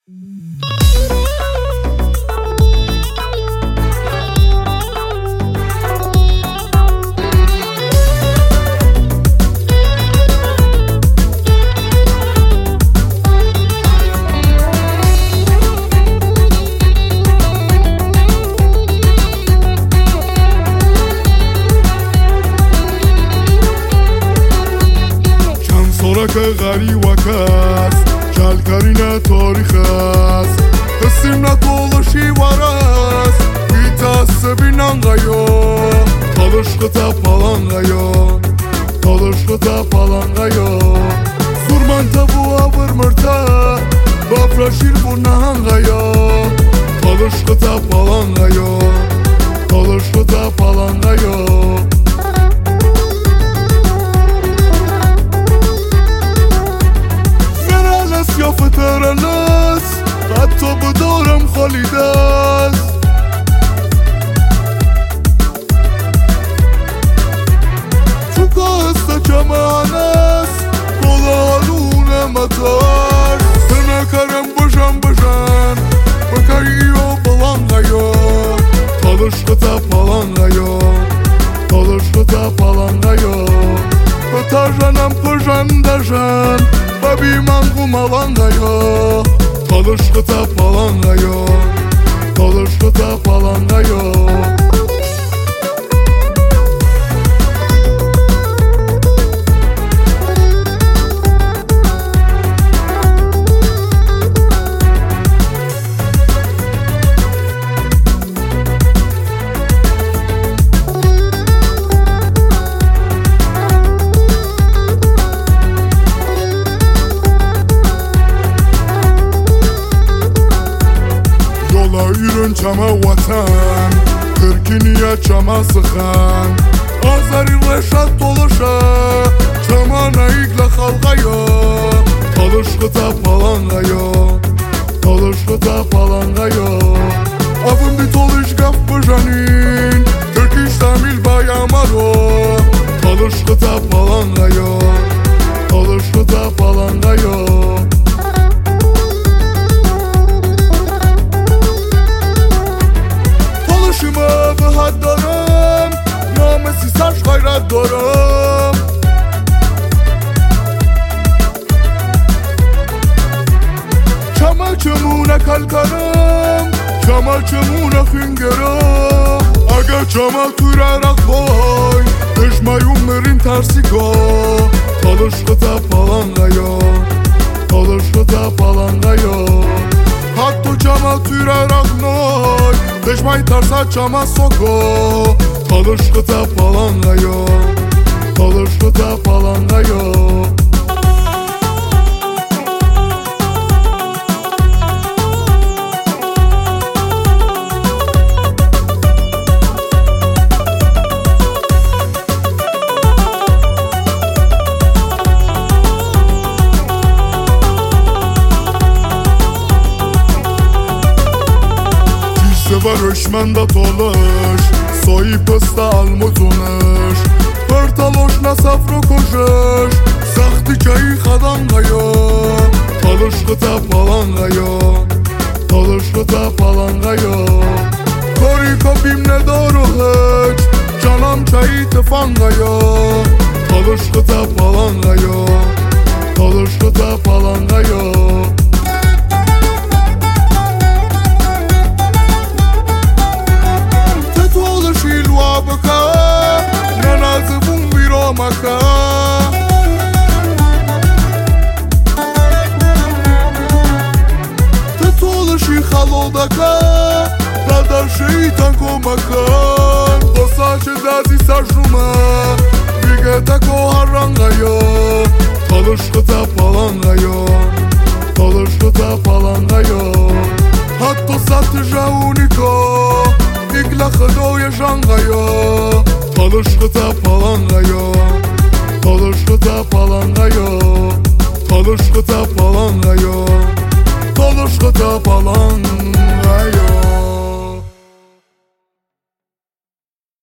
غریوک است جلکرین تاریخ است قسیم نتولشی ورست بیتاس binangaya talışkıta palangaya talışkıta palangaya Surmanta bu avırmırta Bafraşir bu nahangaya talışkıta palangaya talışkıta palangaya یا فترناس حتی بدارم خالید است چوکا هسته چمان است کلالون مطار سنکرم بشن بکری و پلانگایا talışkıta palangaya talışkıta palangaya Pıtajanam pıjandajan Babi mangu malangaya talışkıta palangaya talışkıta palangaya Yürün çama vatan Kırkiniye çama sıkan Azari reşat dolaşa Çama naikle halgaya Talışkıta palangaya Talışkıta palangaya Avın bir toluş gaf bıjanin Türkiş tamil bayamaro Talışkıta palangaya Talışkıta palangaya دارم نامسی سرش غیرت دارم چمونه کلکرم چمونه خینگرم اگه چما توی رق بای دشمایون مرین ترسیگا talışkıta palangaya talışkıta palangaya حتی چما توی رق نای دشمای ترسا چما سوکو talışkıta palangaya talışkıta palangaya Varışmanda tolış Soyip ısta almutunış Pırtaloş na safro koşuş Saxti çayı xadangaya Talışkıta palangaya Talışkıta palangaya Kori kopim ne doğru hiç Canam çayı tıfangaya Talışkıta palangaya Talışkıta palangaya Maka Tetoluşi halodaka Dadar şeytan komakan Dosaçı dazi saçluma Vigeta koharangaya Talışkıta palangaya Talışkıta palangaya Hatto satıja uniko İkla khıdoya şangaya Talışkıta palangaya Talışkıta palangaya Talışkıta palangaya Talışkıta palangaya